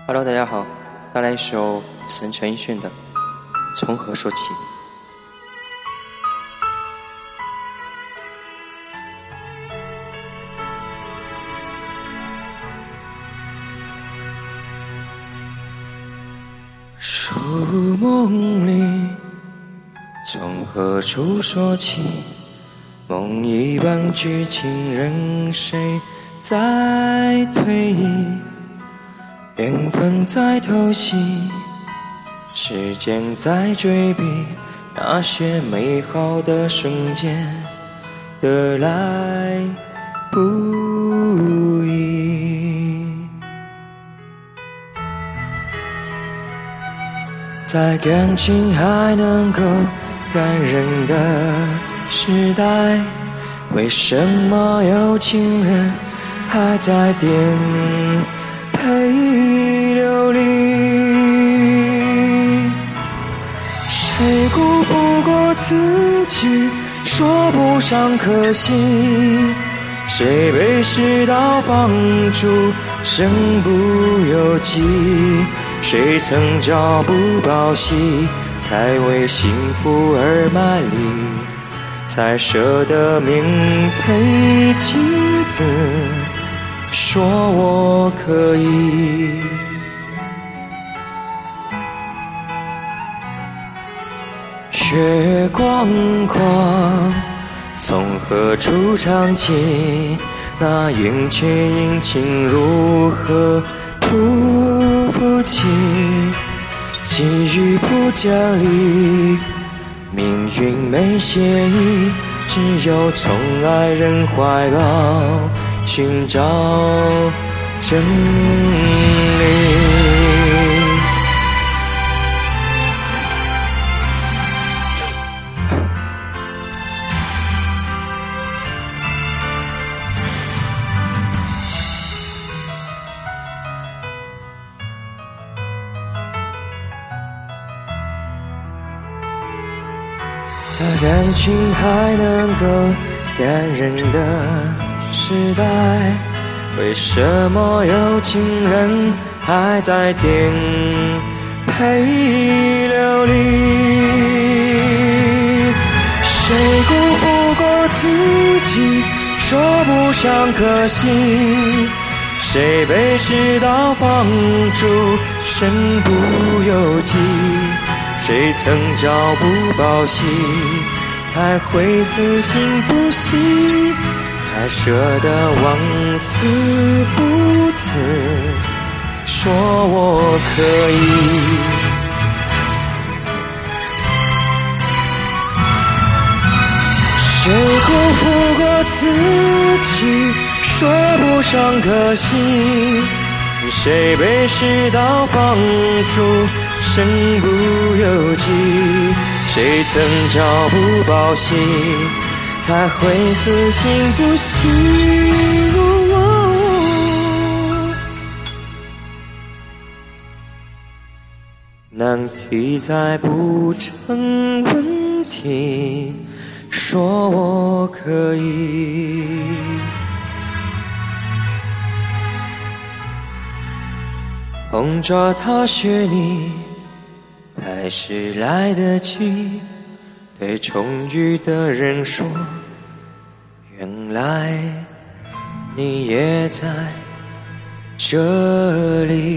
Hello， 大家好，带来一首陈奕迅的《从何说起》。树梦里，从何处说起？梦一般剧情，任谁在推移？缘分在偷袭，时间在追逼，那些美好的瞬间得来不易。在感情还能够感人的时代，为什么有情人还在颠沛流离？谁辜负过自己，说不上可惜？谁被世道放逐，身不由己？谁曾朝不保夕，才为幸福而卖力，才舍得面对镜子说我可以？月光光，从何处唱起？那缘切阴晴如何不服气？际遇不讲理，命运没协议，只有从爱人怀抱寻找真理。在感情还能够感人的时代，为什么有情人还在颠沛流离？谁辜负过自己，说不上可惜？谁被世道放逐，身不由己？谁曾朝不保夕，才会死心不息？才舍得往死不辞，说我可以？谁辜负过自己，说不上可惜？谁被世道放逐，身不由己？谁曾朝不保夕，才会死心不息？难题再不成问题，说我可以？红着他学你，还是来得及对重遇的人说，原来你也在这里。